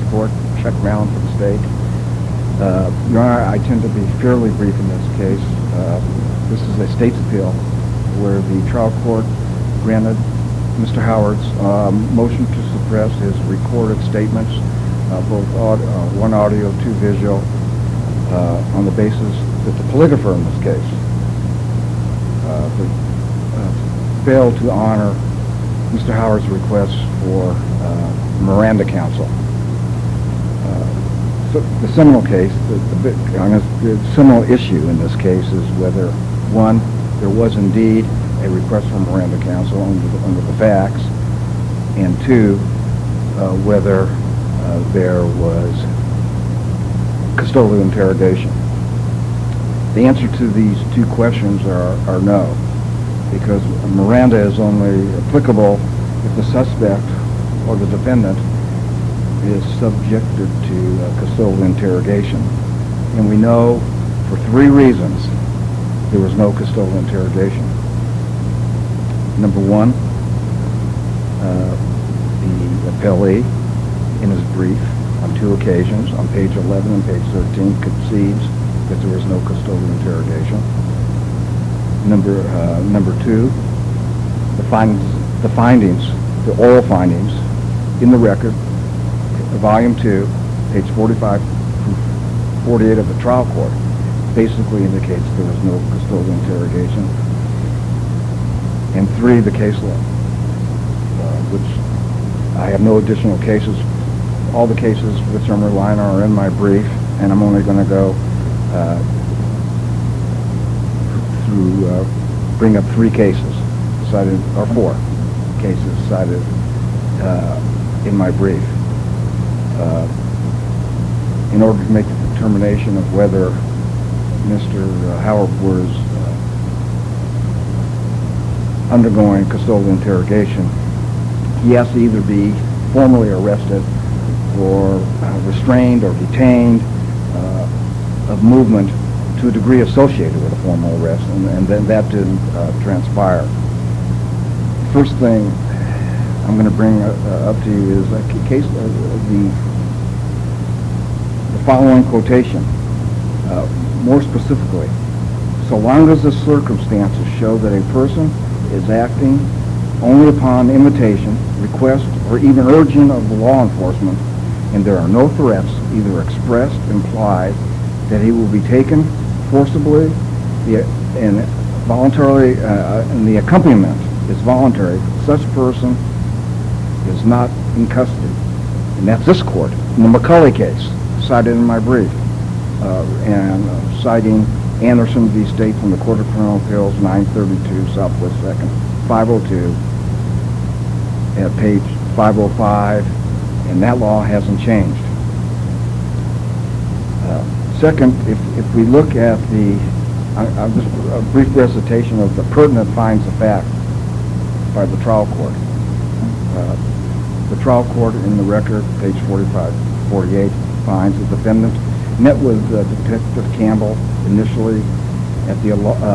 Court. Chuck Mallon for the state. Your Honor, I tend to be fairly brief in this case. This is a state's appeal where the trial court granted Mr. Howard's motion to suppress his recorded statements, both one audio, two visual, on the basis that the polygrapher in this case failed to honor Mr. Howard's request for Miranda counsel. So the seminal case, the seminal issue in this case is whether, one, there was indeed a request for Miranda counsel under the facts, and two, whether there was custodial interrogation. The answer to these two questions are no, because Miranda is only applicable if the suspect or the defendant is subjected to custodial interrogation. And we know for three reasons there was no custodial interrogation. Number one, the appellee in his brief on two occasions, on page 11 and page 13, concedes that there was no custodial interrogation. Number two, the findings, the oral findings in the record, volume 2, page 45 through 48 of the trial court, basically indicates there was no custodial interrogation. And three, the case law, which I have no additional cases. All the cases which I'm relying on are in my brief, and I'm only going to go bring up three cases cited, or four cases cited in my brief, in order to make the determination of whether Mr. Howard was undergoing custodial interrogation. He has to either be formally arrested or restrained or detained of movement to a degree associated with a formal arrest, and then that didn't transpire. First thing I'm going to bring up to you is a case, the following quotation. More specifically, so long as the circumstances show that a person is acting only upon invitation, request, or even urging of the law enforcement, and there are no threats, either expressed, implied, that he will be taken forcibly and voluntarily, and the accompaniment is voluntary, such person is not in custody. And that's this court, in the McCulley case, cited in my brief, and citing Anderson v. State from the Court of Criminal Appeals, 932 Southwest 2nd, 502, at page 505, and that law hasn't changed. Second, if we look at I'll just a brief recitation of the pertinent finds of fact by the trial court. The trial court in the record, page 48, finds the defendant met with Detective Campbell initially at the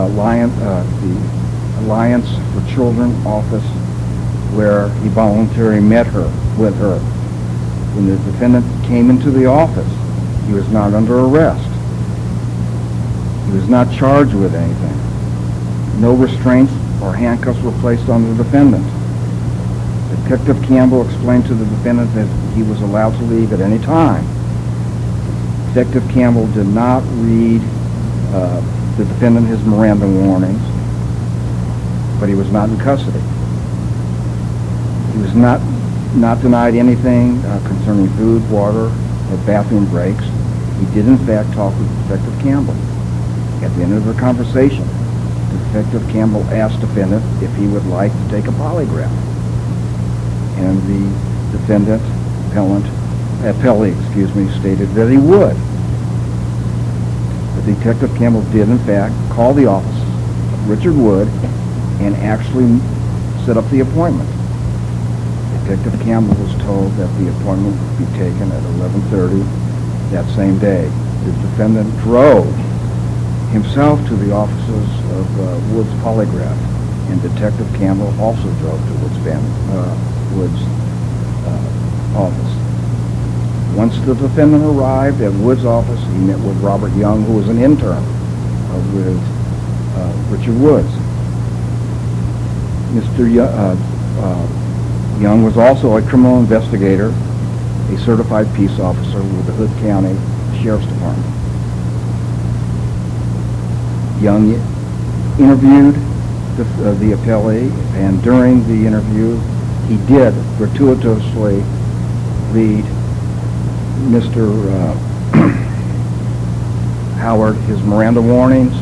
Alliance for Children office, where he voluntarily met with her. When the defendant came into the office, he was not under arrest. He was not charged with anything. No restraints or handcuffs were placed on the defendant. Detective Campbell explained to the defendant that he was allowed to leave at any time. Detective Campbell did not read the defendant his Miranda warnings, but he was not in custody. He was not denied anything concerning food, water, or bathroom breaks. He did in fact talk with Detective Campbell. At the end of the conversation, Detective Campbell asked the defendant if he would like to take a polygraph. And the defendant, appellee, stated that he would. But Detective Campbell did in fact call the office of Richard Wood and actually set up the appointment. Detective Campbell was told that the appointment would be taken at 11:30 that same day. The defendant drove himself to the offices of Wood's Polygraph, and Detective Campbell also drove to Wood's office. Once the defendant arrived at Wood's office, he met with Robert Young, who was an intern with Richard Woods. Mr. Young was also a criminal investigator, a certified peace officer with the Hood County Sheriff's Department. Young interviewed the appellee, and during the interview, he did gratuitously read Mr. Howard his Miranda warnings.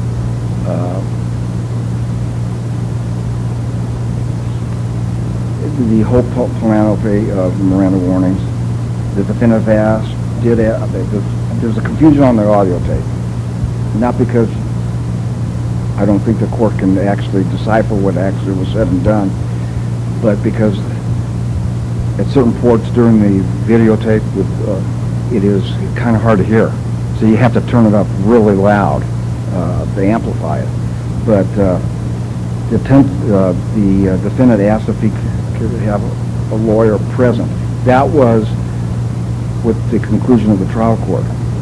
The whole panoply of Miranda warnings. The defendant asked, there's a confusion on the audio tape. Not because I don't think the court can actually decipher what actually was said and done, but because at certain ports during the videotape, it is kind of hard to hear. So you have to turn it up really loud to amplify it. But the defendant asked if he could have a lawyer present. That was with the conclusion of the trial court.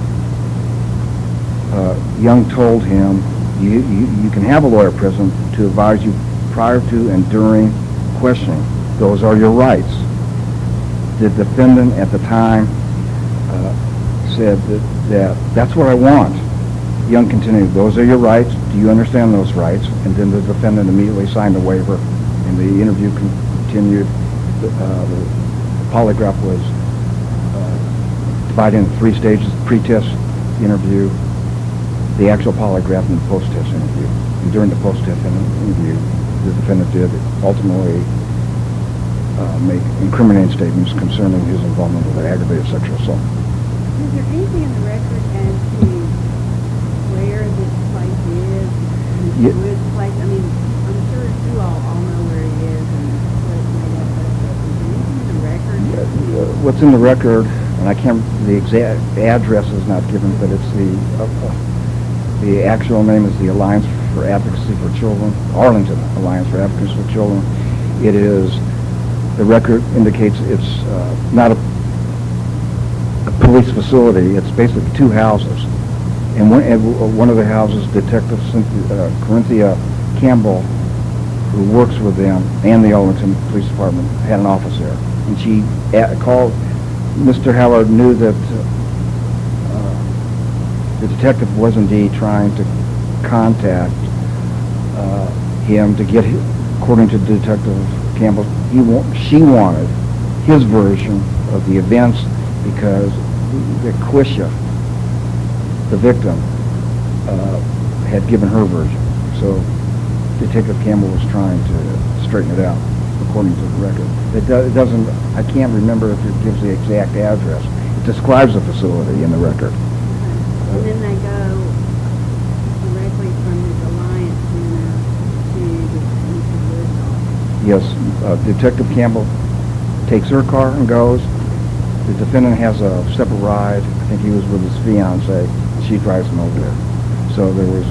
Young told him, you can have a lawyer present to advise you prior to and during questioning. Those are your rights. The defendant at the time said that's what I want. Young continued, those are your rights. Do you understand those rights? And then the defendant immediately signed the waiver, and the interview continued. The polygraph was divided into 3 stages: pre-test interview, the actual polygraph, and the post-test interview. And during the post-test interview, the defendant did ultimately make incriminating statements concerning his involvement with aggravated sexual assault. Is there anything in the record as to where this place is? This place, I mean, I'm sure you all know where it is and what it's made up of, but is there anything in the record? What's in the record, and I can't, the exact address is not given, but it's the actual name is the Alliance for Advocacy for Children, Arlington Alliance for Advocacy for Children. It is, the record indicates it's not a police facility. It's basically 2 houses. And one of the houses, Detective Corinthia Campbell, who works with them and the Arlington Police Department, had an office there. And she called, Mr. Howard knew that the detective was indeed trying to contact him to get, according to Detective Campbell, she wanted his version of the events because Quisha, the victim, had given her version. So Detective Campbell was trying to straighten it out, according to the record. It doesn't, I can't remember if it gives the exact address. It describes the facility in the record. And then they go directly from this Alliance Center to the Woods office. Yes, Detective Campbell takes her car and goes. The defendant has a separate ride. I think he was with his fiancée. She drives him over there. So there was,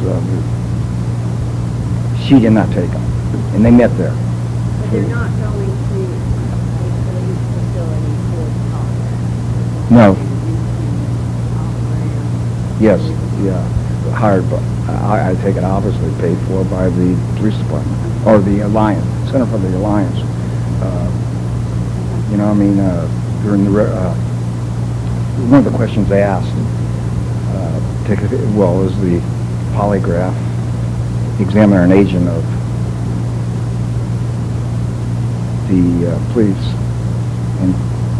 she did not take him. And they met there. But they're not going to a police facility for the polygraph? No. Yes, yeah. Hired by, I take it obviously paid for by the police department, or the Alliance, Center for the Alliance. You know, I mean, during the, one of the questions they asked, is the polygraph examiner an agent of the police? And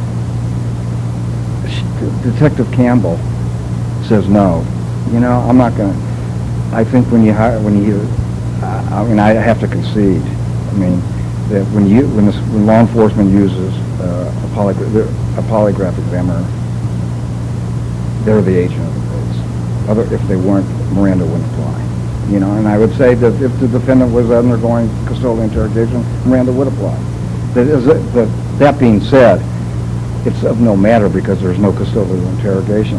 Detective Campbell says no. You know, I'm not going to, I think I mean, I have to concede. I mean, that when law enforcement uses a polygraph examiner, they're the agent of the police. If they weren't, Miranda wouldn't apply. You know, and I would say that if the defendant was undergoing custodial interrogation, Miranda would apply. That being said, it's of no matter because there's no custodial interrogation.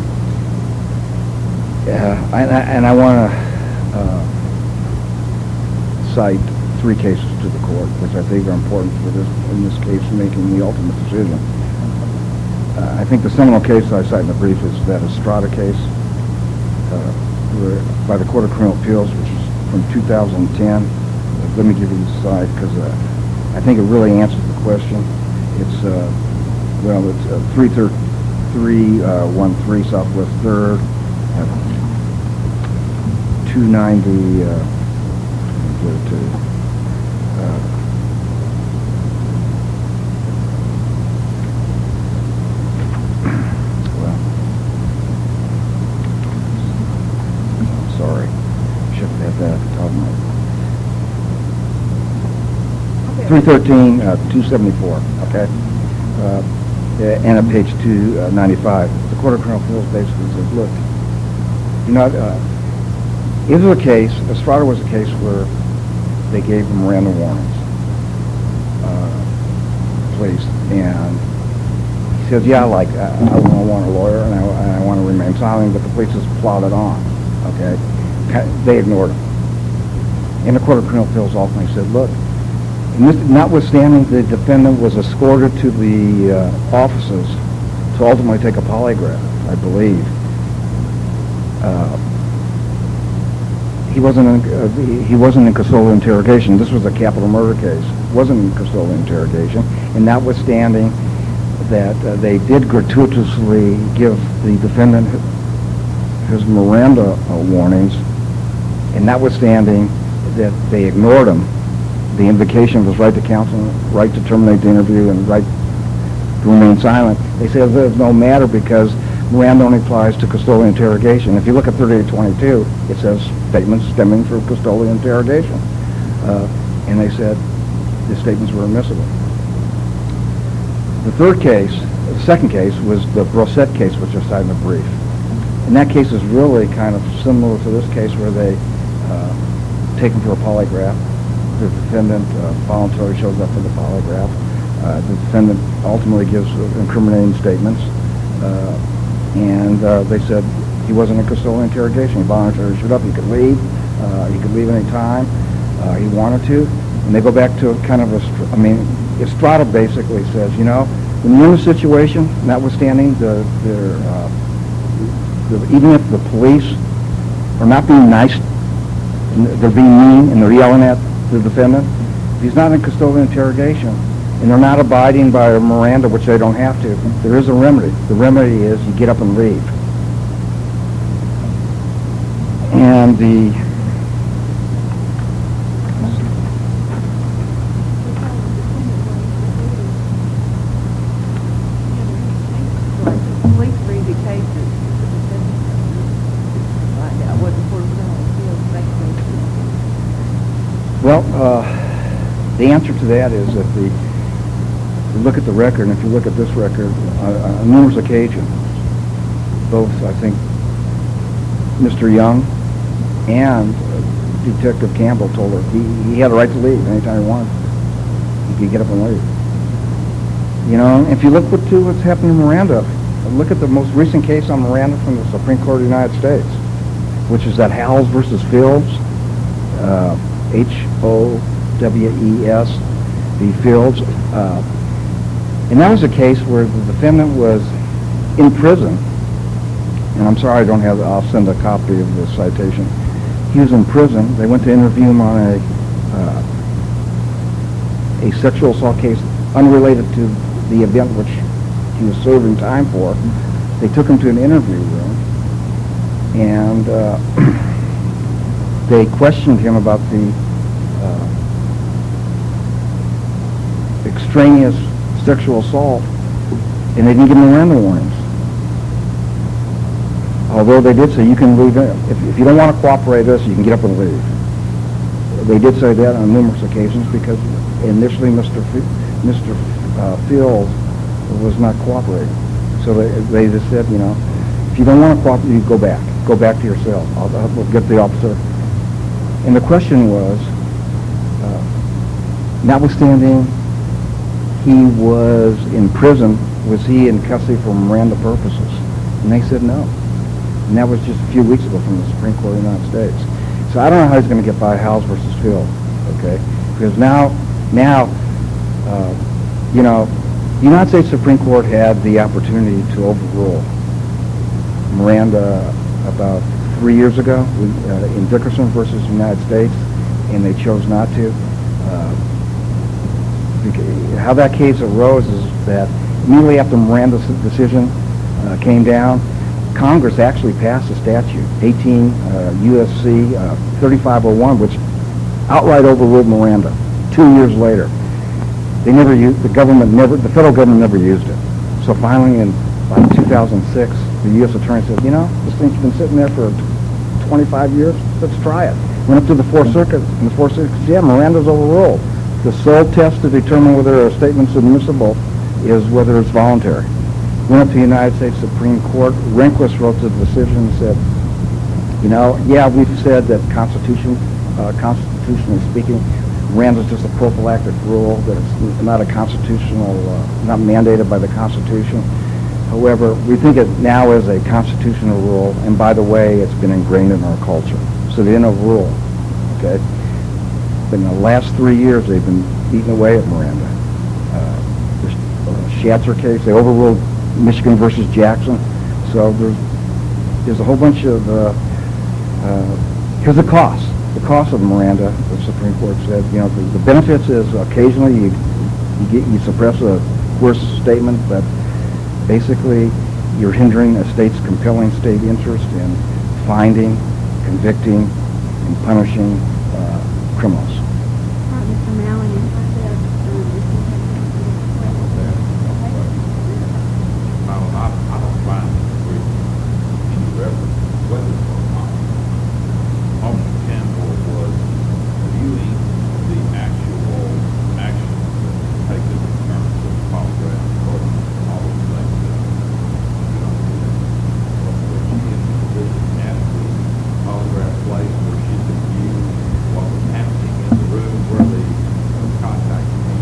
And I want to cite 3 cases to the court, which I think are important for this, in this case, making the ultimate decision. I think the seminal case I cite in the brief is that Estrada case by the Court of Criminal Appeals, which is from 2010. Let me give you the side because I think it really answers the question. It's it's 313 Southwest 3rd, 290. Sorry, should have had that at the top of my... 313, 274, okay? And at page 295, the Court of Criminal Appeals basically says, look, it was a case, Estrada was a case where they gave him Miranda warnings, please, and he says, yeah, I want a lawyer and I want to remain silent, but the police just plowed it on, okay? They ignored him. And the Court of Criminal Appeals ultimately said, look, notwithstanding the defendant was escorted to the offices to ultimately take a polygraph, I believe. He wasn't in custodial interrogation. This was a capital murder case. Wasn't in custodial interrogation, and notwithstanding that they did gratuitously give the defendant his Miranda warnings, and notwithstanding that they ignored him, the invocation of his right to counsel, right to terminate the interview, and right to remain silent, they say there's no matter because Miranda only applies to custodial interrogation. If you look at 3822, it says statements stemming from custodial interrogation. And they said the statements were admissible. The second case was the Brossette case, which I cited in the brief. And that case is really kind of similar to this case where they take him for a polygraph. The defendant voluntarily shows up for the polygraph. The defendant ultimately gives incriminating statements. And they said he wasn't in custodial interrogation. He voluntarily showed up. He could leave. He could leave any time he wanted to. And they go back to kind of Estrada basically says, when you're in a situation, notwithstanding even if the police are not being nice, they're being mean and they're yelling at the defendant, if he's not in custodial interrogation and they're not abiding by a Miranda, which they don't have to, there is a remedy. The remedy is you get up and leave. And Police read the cases. I wasn't for well, the answer to that is that you look at the record, and if you look at this record, on numerous occasions, both, I think, Mr. Young and Detective Campbell told her he had a right to leave anytime he wanted. He could get up and leave. If you look what's happened to Miranda, look at the most recent case on Miranda from the Supreme Court of the United States, which is that Howells versus Fields, Howes v. Fields. And that was a case where the defendant was in prison. And I'm sorry I don't have, I'll send a copy of the citation. He was in prison. They went to interview him on a sexual assault case unrelated to the event which he was serving time for. They took him to an interview room and they questioned him about the extraneous sexual assault, and they didn't give him Miranda warnings. Although they did say you can leave, if you don't want to cooperate with us, you can get up and leave. They did say that on numerous occasions because initially Mr. Fields was not cooperating. So they just said, if you don't want to cooperate, you go back to your cell. We'll get the officer. And the question was, notwithstanding he was in prison, was he in custody for Miranda purposes? And they said no. And that was just a few weeks ago from the Supreme Court of the United States. So I don't know how he's going to get by Howells versus Field, okay? Because now, The United States Supreme Court had the opportunity to overrule Miranda about 3 years ago in Dickerson versus United States, and they chose not to. How that case arose is that immediately after Miranda's decision came down, Congress actually passed a statute, 18 U.S.C. 3501, which outright overruled Miranda 2 years later. They never used, the federal government never used it. So finally in like 2006, the U.S. attorney said, you know, this thing's been sitting there for 25 years, let's try it. Went up to the Fourth Circuit, and the Fourth Circuit said, yeah, Miranda's overruled. The sole test to determine whether a statement's admissible is whether it's voluntary. Went up to the United States Supreme Court. Rehnquist wrote the decision and said, you know, yeah, we've said that constitutionally speaking, Miranda's just a prophylactic rule, that it's not a constitutional, not mandated by the Constitution. However, we think it now is a constitutional rule, and by the way, it's been ingrained in our culture. So they didn't overrule, okay? But in the last 3 years, they've been eating away at Miranda. The Schatzer case, they overruled Michigan versus Jackson. So there's a whole bunch of, here's the cost. The cost of Miranda, the Supreme Court said, you know, the benefits is occasionally you suppress a coercive statement, but basically you're hindering a state's compelling state interest in finding, convicting, and punishing criminals. Mr. Mallon, you have I don't find any reference whether Officer Campbell was viewing the actual actions taken in terms of polygraph or all of the things that was she in the position at the polygraph place where she could view what was happening in the room where the contact was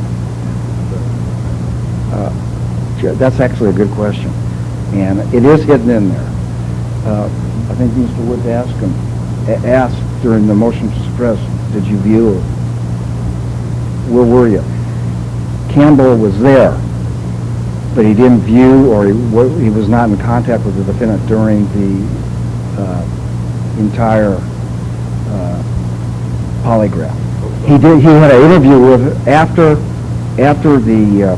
done? That's actually a good question, and it is hidden in there. I think Mr. Woods asked during the motion to suppress, did you view it? Where were you? Campbell was there, but he didn't view, or he was not in contact with the defendant during the entire polygraph. He had an interview with after the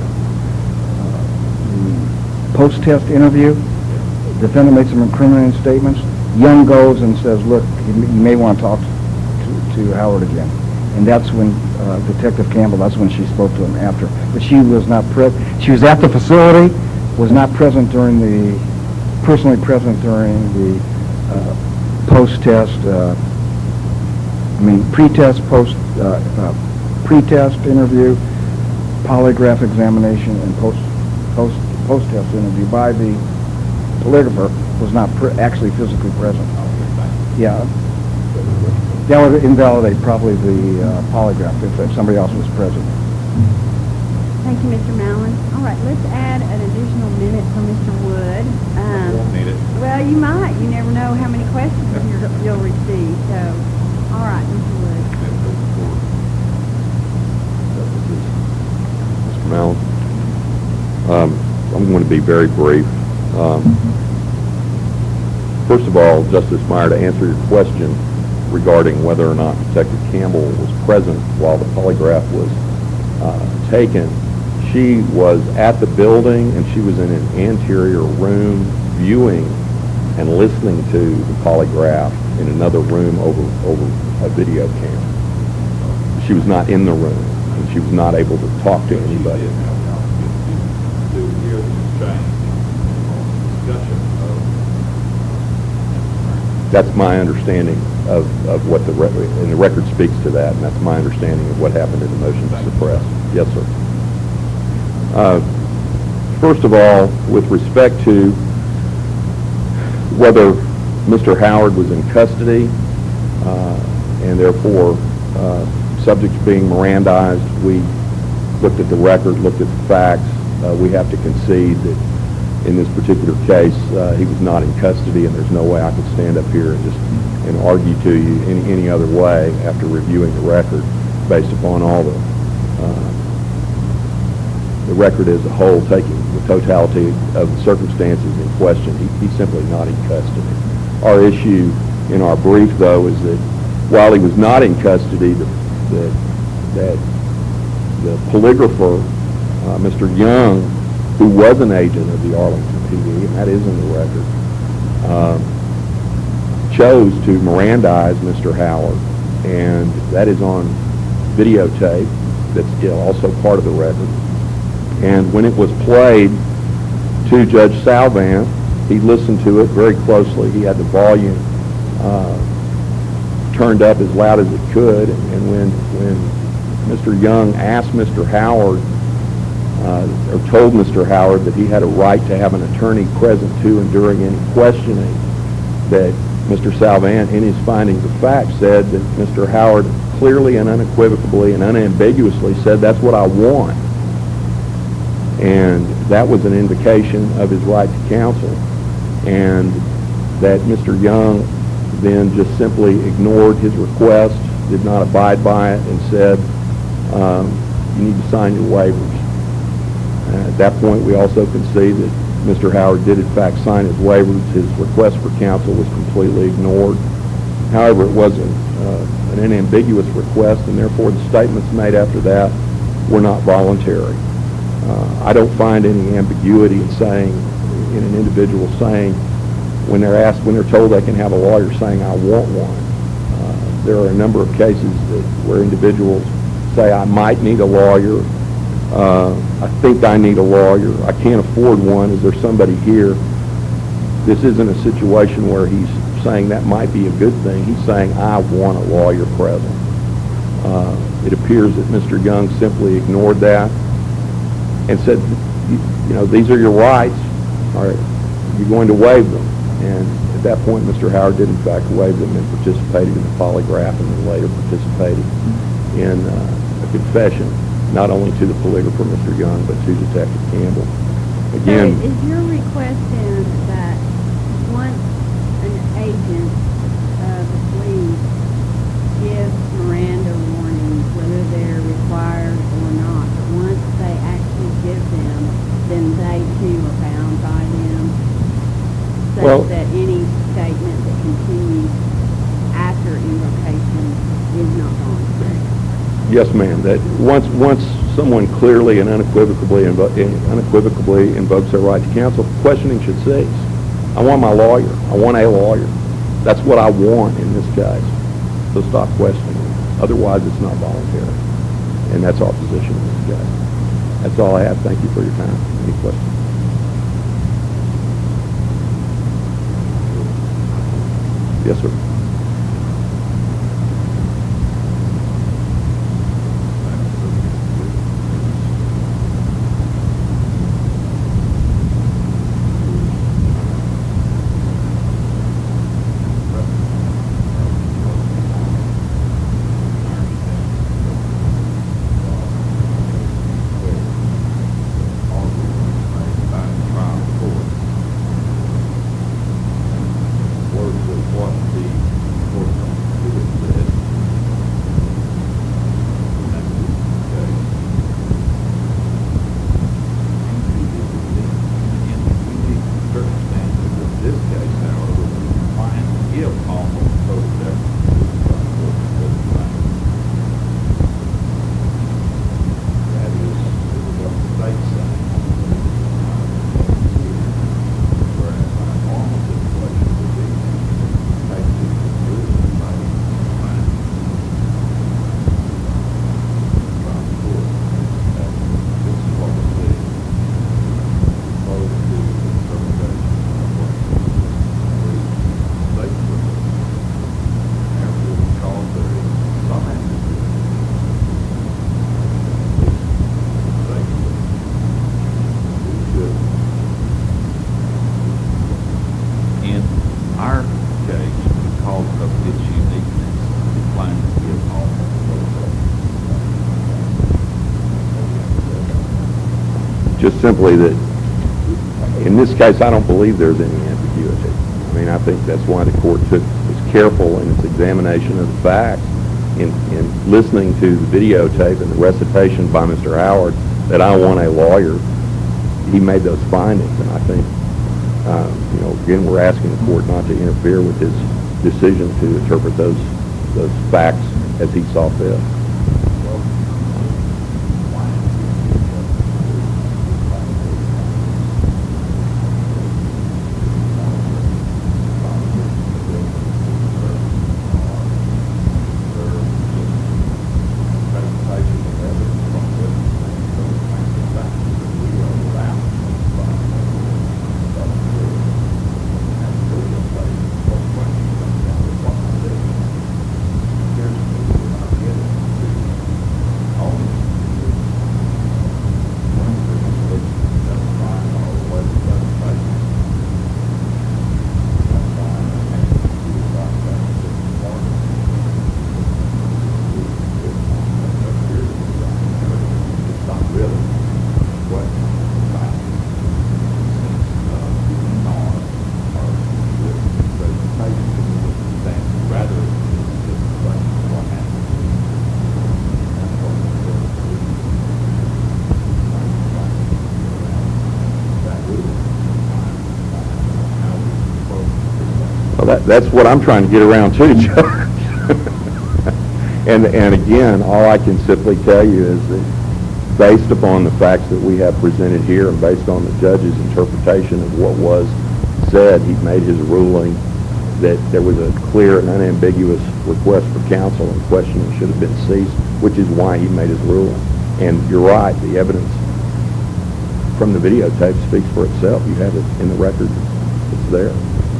post-test interview. The defendant made some incriminating statements. Young goes and says, look, you may want to talk to Howard again. And that's when Detective Campbell, that's when she spoke to him after. But she was not present. She was at the facility, was not present during personally present during the post-test, pre-test, pre-test interview, polygraph examination, and post-test interview by the polygrapher, was not actually physically present. Yeah, that would invalidate probably the polygraph if somebody else was present. Thank you, Mr. Mallon. All right, let's add an additional minute for Mr. Wood. Won't need it. Well, you might. You never know how many questions you'll receive. So, all right, Mr. Wood. Mr. Mallon, I'm going to be very brief. First of all, Justice Meyer, to answer your question regarding whether or not Detective Campbell was present while the polygraph was taken, she was at the building and she was in an anterior room viewing and listening to the polygraph in another room over a video cam. She was not in the room and she was not able to talk to anybody. That's my understanding of what the record speaks to that, and that's my understanding of what happened in the motion to suppress. Yes, sir. First of all, with respect to whether Mr. Howard was in custody and therefore subject to being Mirandized, we looked at the record, looked at the facts. We have to concede that in this particular case, he was not in custody, and there's no way I could stand up here and argue to you any other way after reviewing the record based upon all the the record as a whole, taking the totality of the circumstances in question, he's simply not in custody. Our issue in our brief, though, is that while he was not in custody, that the polygrapher, Mr. Young, who was an agent of the Arlington PD, and that is in the record, chose to Mirandize Mr. Howard, and that is on videotape. That's also part of the record. And when it was played to Judge Salvant, he listened to it very closely. He had the volume turned up as loud as it could, and when Mr. Young asked Mr. Howard, or told Mr. Howard that he had a right to have an attorney present to and during any questioning, that Mr. Salvant, in his findings of fact, said that Mr. Howard clearly and unequivocally and unambiguously said, "That's what I want." And that was an indication of his right to counsel, and that Mr. Young then just simply ignored his request, did not abide by it, and said, "You need to sign your waivers." At that point, we also concede that Mr. Howard did in fact sign his waivers. His request for counsel was completely ignored. However, it was an unambiguous request, and therefore the statements made after that were not voluntary. I don't find any ambiguity in saying, in an individual saying, when they're told they can have a lawyer, saying, "I want one." There are a number of cases where individuals say, "I might need a lawyer. I think I need a lawyer. I can't afford one. Is there somebody here?" This isn't a situation where he's saying that might be a good thing. He's saying, "I want a lawyer present." It appears that Mr. Young simply ignored that and said, "You know, these are your rights. All right, you're going to waive them." And at that point, Mr. Howard did in fact waive them and participated in the polygraph, and then later participated in a confession, not only to the polygrapher, Mr. Young, but to Detective Campbell. Again, So is your request then that once an agent of the police gives Miranda warnings, whether they're required or not, but once they actually give them, then they too are bound by them, such Well, that any statement that continues after invocation is not voluntary? yes, ma'am. That once someone clearly and unequivocally invokes their right to counsel, questioning should cease. I want my lawyer. I want a lawyer. That's what I want in this case. So stop questioning. Otherwise, it's not voluntary, and that's our position in this case. That's all I have. Thank you for your time. Any questions? Yes, sir. Just simply that, in this case, I don't believe there's any ambiguity. I mean, I think that's why the court was careful in its examination of the facts in listening to the videotape and the recitation by Mr. Howard that I want a lawyer, he made those findings, and I think, again, we're asking the court not to interfere with his decision to interpret those facts as he saw fit. That's what I'm trying to get around too, Judge. and again, all I can simply tell you is that based upon the facts that we have presented here and based on the judge's interpretation of what was said, he made his ruling that there was a clear and unambiguous request for counsel and questioning should have been ceased, which is why he made his ruling. And you're right, the evidence from the videotape speaks for itself. You have it in the record. It's there.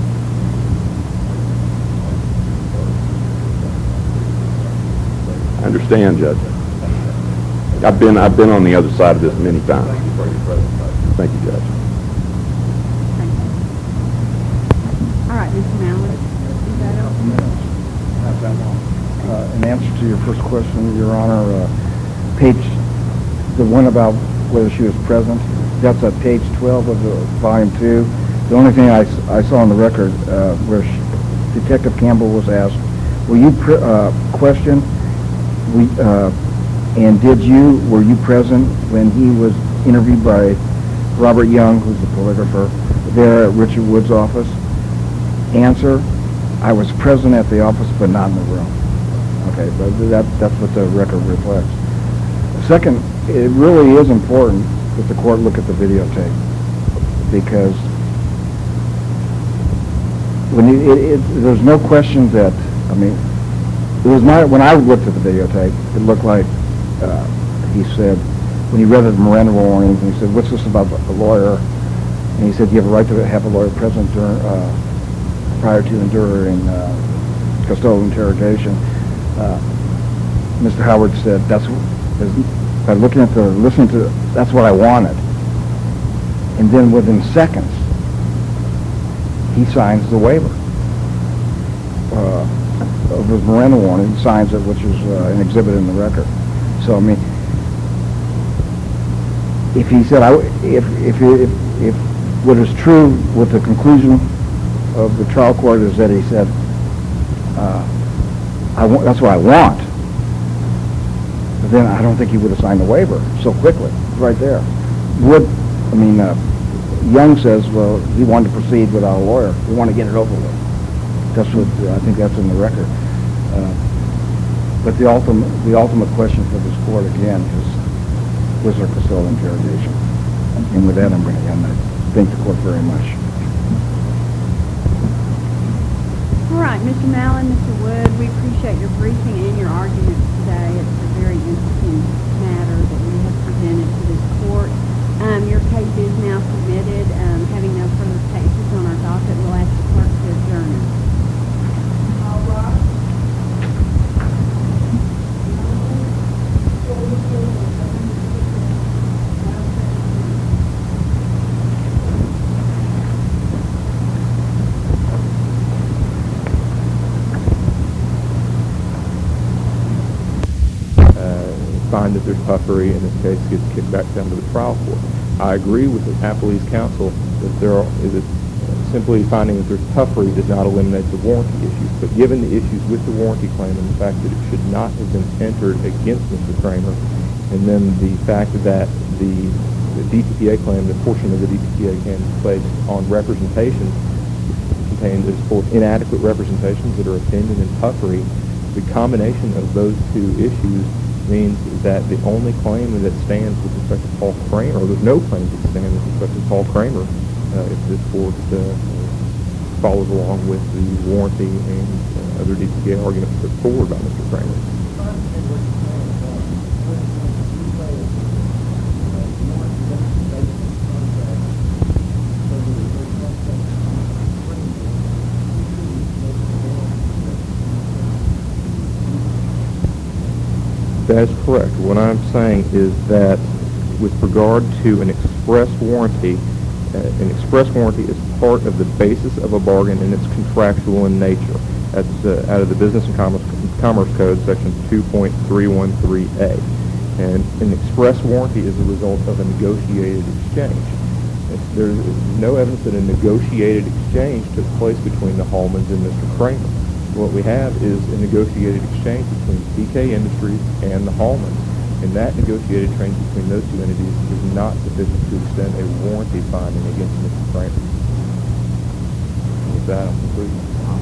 I understand, Judge. I've been on the other side of this many times. Thank you for your presentation. Thank you, Judge. Thank you. All right, Mr. Mallon, is that okay? Not that long. In answer to your first question, Your Honor, the one about whether she was present, that's at page 12 of the volume 2. The only thing I saw on the record where Detective Campbell was asked, "Will you question?" And were you present when he was interviewed by Robert Young, who's the polygrapher, there at Richard Wood's office? Answer, I was present at the office, but not in the room. Okay, but that's what the record reflects. Second, it really is important that the court look at the videotape, because there's no question that, it was when I looked at the videotape, it looked like he said, when he read the Miranda warnings, and he said, "What's this about a lawyer?" And he said, "You have a right to have a lawyer present prior to and during custodial interrogation." Mr. Howard said, by listening to, that's what I wanted. And then within seconds, he signs the waiver of his Miranda warning, signs it, which is an exhibit in the record. So if he said, if what is true with the conclusion of the trial court is that he said, that's what I want, then I don't think he would have signed the waiver so quickly. It's right there. Young says, well, he wanted to proceed without a lawyer. He wanted to get it over with. That's what I think that's in the record. But the ultimate question for this court again is, was there custodial interrogation? And with that, I'm going to end. I thank the court very much. All right, Mr. Mallon, Mr. Wood, we appreciate your briefing and your arguments today. It's a very interesting matter that we have presented to this court. Your case is now submitted. Having no further cases on our docket, we'll ask the clerk to adjourn. All right. Find that there's puffery, and this case gets kicked back down to the trial court. I agree with the Appellee's counsel that simply finding that there's puffery does not eliminate the warranty issues. But given the issues with the warranty claim and the fact that it should not have been entered against Mr. Kramer, And then the fact that the DTPA claim, the portion of the DTPA claim placed on representation contained as for inadequate representations that are opinion and puffery. The combination of those two issues means that the only claim that stands with respect to Paul Kramer, or there's no claim that stands with respect to Paul Kramer, if this court follows along with the warranty and other DTPA arguments put forward by Mr. Kramer. That is correct. What I'm saying is that with regard to an express warranty is part of the basis of a bargain and it's contractual in nature. That's out of the Business and Commerce Code, Section 2.313A. And an express warranty is a result of a negotiated exchange. There's no evidence that a negotiated exchange took place between the Hallmans and Mr. Kramer. What we have is a negotiated exchange between PK Industries and the Hallmans. And that negotiated exchange between those two entities is not sufficient to extend a warranty finding against Mr. Kramer. And with that, I'll conclude.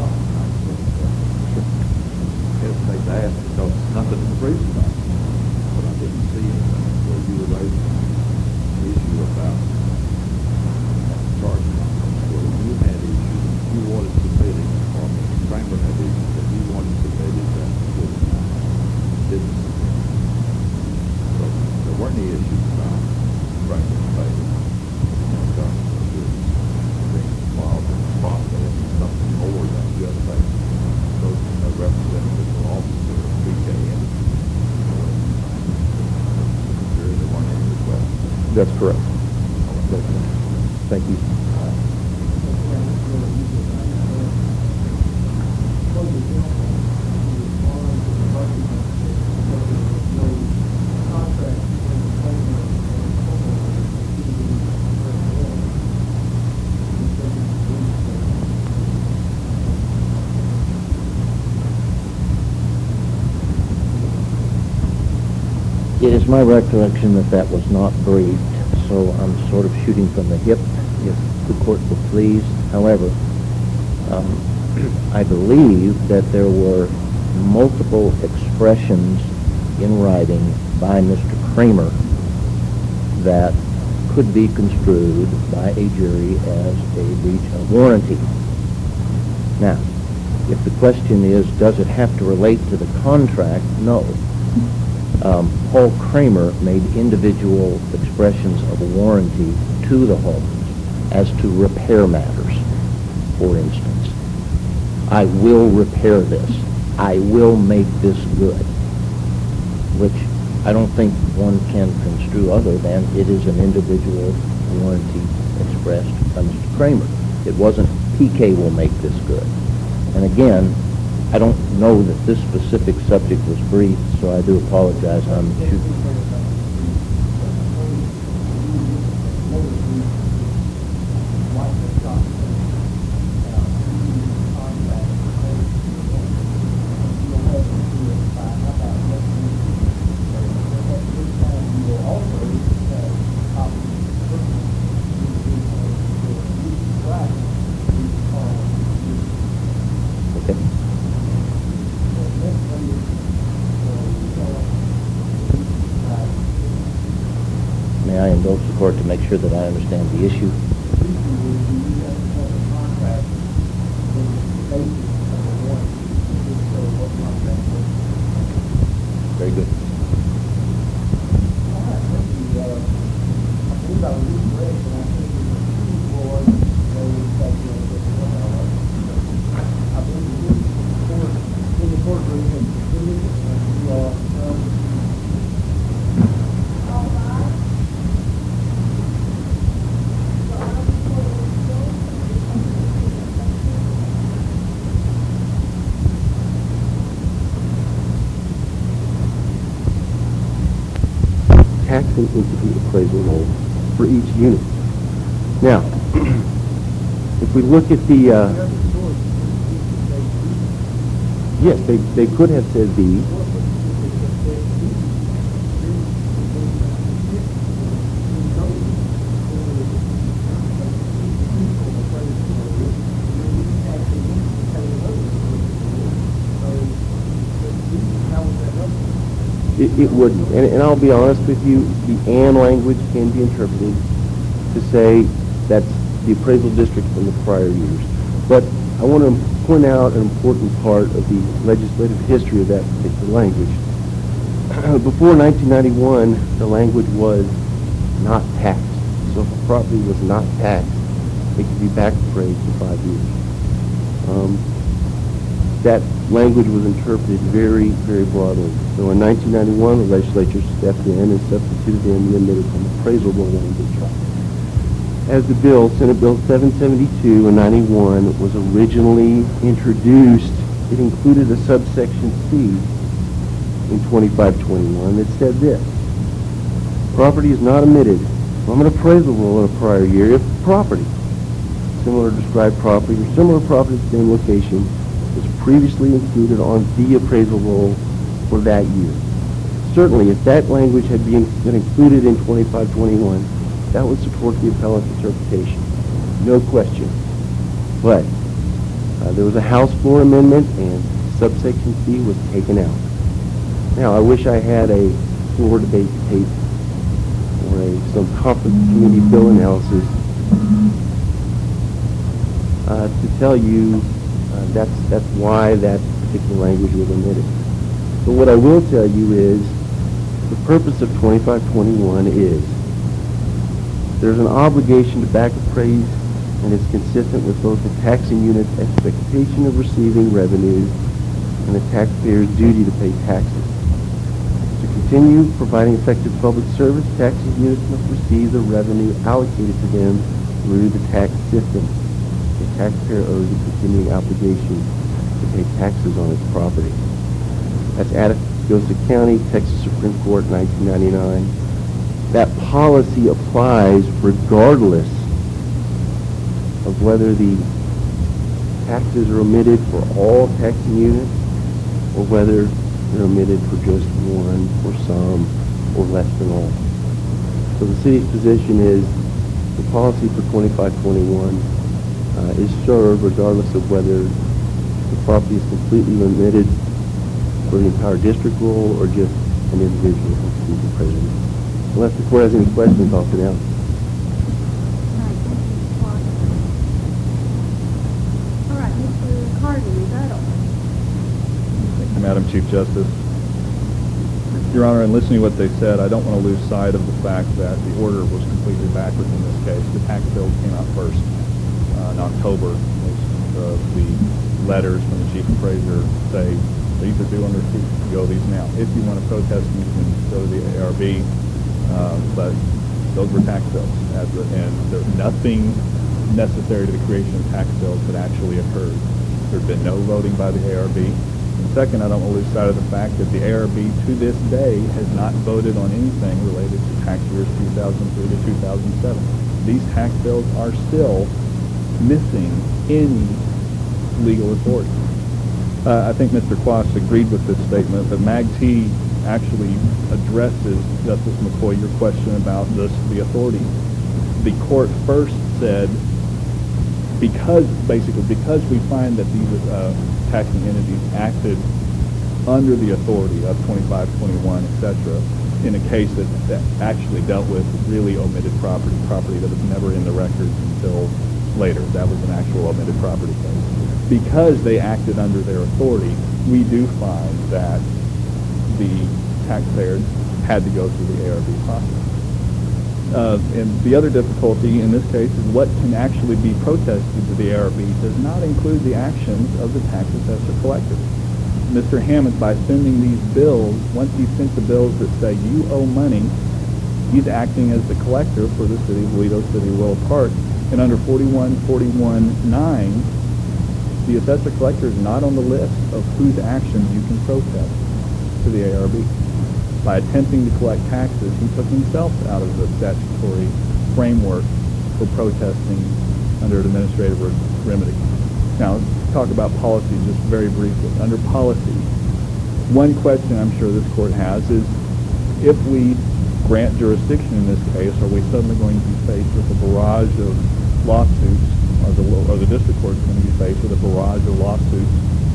Hesitate to ask because nothing in the briefs about it. But I didn't see anything where you were raising the issue about charging. Whether you had issues you wanted submitted, or Mr. Kramer had issues that you wanted submitted that didn't submit. So there weren't any issues about Kramer's favor. Being involved in the process and something more than the other thing. Those representatives or officers of PK Industries. There weren't any requests. That's correct. Thank you. It is my recollection that that was not briefed, so I'm sort of shooting from the hip, if the court will please. However, I believe that there were multiple expressions in writing by Mr. Kramer that could be construed by a jury as a breach of warranty. Now, if the question is, does it have to relate to the contract? No. Paul Kramer made individual expressions of warranty to the Hallmans as to repair matters. For instance, I will repair this. I will make this good, which I don't think one can construe other than it is an individual warranty expressed by Mr. Kramer. It wasn't PK will make this good. And again, I don't know that this specific subject was briefed, so I do apologize. I'm shooting. May I indulge the court to make sure that I understand the issue? Very good. Taxing Institute appraisal role for each unit. Now, if we look at the, yes, they could have said B. It wouldn't. And I'll be honest with you, the "and" language can be interpreted to say that's the appraisal district from the prior years. But I want to point out an important part of the legislative history of that particular language. Before 1991, the language was not taxed. So if a property was not taxed, it could be back appraised for 5 years. That language was interpreted very, very broadly. So in 1991, the legislature stepped in and substituted in the omitted from appraisal language. As the bill, Senate Bill 772 in 91, was originally introduced, it included a subsection C in 2521 that said this: property is not omitted from an appraisal roll in a prior year if property, similar described property or similar property at the same location, was previously included on the appraisal roll for that year. Certainly, if that language had been included in 2521, that would support the appellant's interpretation, no question. But there was a House floor amendment, and subsection C was taken out. Now, I wish I had a floor debate tape or some conference committee bill analysis to tell you that's why that particular language was omitted. But what I will tell you is the purpose of 2521 is there's an obligation to back appraise, and it's consistent with both the taxing unit's expectation of receiving revenues and the taxpayer's duty to pay taxes. To continue providing effective public service, taxing units must receive the revenue allocated to them through the tax system. The taxpayer owes a continuing obligation to pay taxes on its property. That's Atascosa County, Texas Supreme Court, 1999. That policy applies regardless of whether the taxes are omitted for all taxing units or whether they're omitted for just one or some or less than all. So the city's position is the policy for 2521 is served regardless of whether the property is completely omitted for the entire district roll or just an individual who is the president. Unless the court has any questions, I'll sit down. All right, Mr. Carter, rebuttal. Thank you, Madam Chief Justice. Your Honor, in listening to what they said, I don't want to lose sight of the fact that the order was completely backwards in this case. The tax bill came out first in October. The letters from the chief appraiser say these are due under receipt. Go these now. If you want to protest them, you can go to the ARB. But those were tax bills, and there's nothing necessary to the creation of tax bills that actually occurred. There's been no voting by the ARB. And second, I don't want to lose sight of the fact that the ARB to this day has not voted on anything related to tax years 2003 to 2007. These tax bills are still missing any legal authority. I think Mr. Quast agreed with this statement, but MAGT actually addresses, Justice McCoy, your question about the authority. The court first said, because we find that these taxing entities acted under the authority of 2521, etc., in a case that actually dealt with really omitted property that was never in the records until later. That was an actual omitted property case. Because they acted under their authority, we do find that the taxpayers had to go through the ARB process. And the other difficulty in this case is what can actually be protested to the ARB does not include the actions of the tax assessor collector. Mr. Hammond, by sending these bills, once he sent the bills that say you owe money, he's acting as the collector for the city of Toledo City Royal Park. And under 4141.9, the assessor collector is not on the list of whose actions you can protest to the ARB. By attempting to collect taxes, he took himself out of the statutory framework for protesting under an administrative remedy. Now, let's talk about policy just very briefly. Under policy, one question I'm sure this court has is, if we grant jurisdiction in this case, are we suddenly going to be faced with a barrage of lawsuits, or the district court is going to be faced with a barrage of lawsuits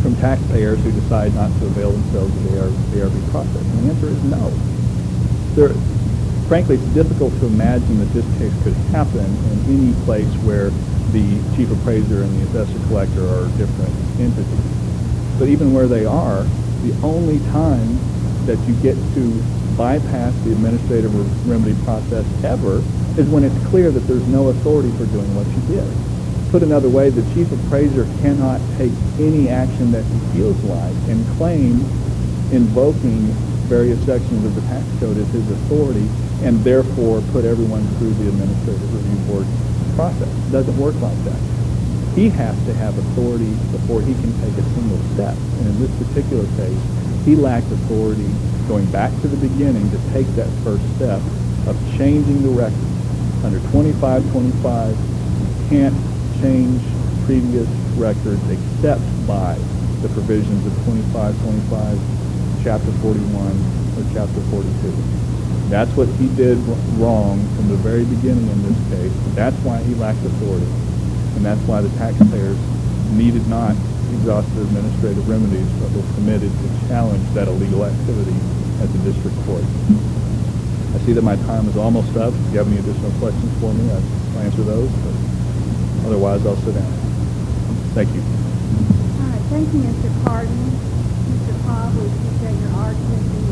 from taxpayers who decide not to avail themselves of the ARB process? And the answer is no. Frankly, it's difficult to imagine that this case could happen in any place where the chief appraiser and the assessor collector are different entities. But even where they are, the only time that you get to bypass the administrative remedy process ever is when it's clear that there's no authority for doing what you did. Put another way, the chief appraiser cannot take any action that he feels like and claim invoking various sections of the tax code as his authority and therefore put everyone through the administrative review board process. It doesn't work like that. He has to have authority before he can take a single step. And in this particular case, he lacked authority going back to the beginning to take that first step of changing the record. Under 2525, you can't change previous records except by the provisions of 2525, Chapter 41, or Chapter 42. That's what he did wrong from the very beginning in this case. That's why he lacked authority. And that's why the taxpayers needed not exhaust their administrative remedies, but were permitted to challenge that illegal activity at the district court. I see that my time is almost up. If you have any additional questions for me, I'll answer those. But otherwise, I'll sit down. Thank you. All right, thank you, Mr. Cardin. Mr. Cobb, we appreciate your argument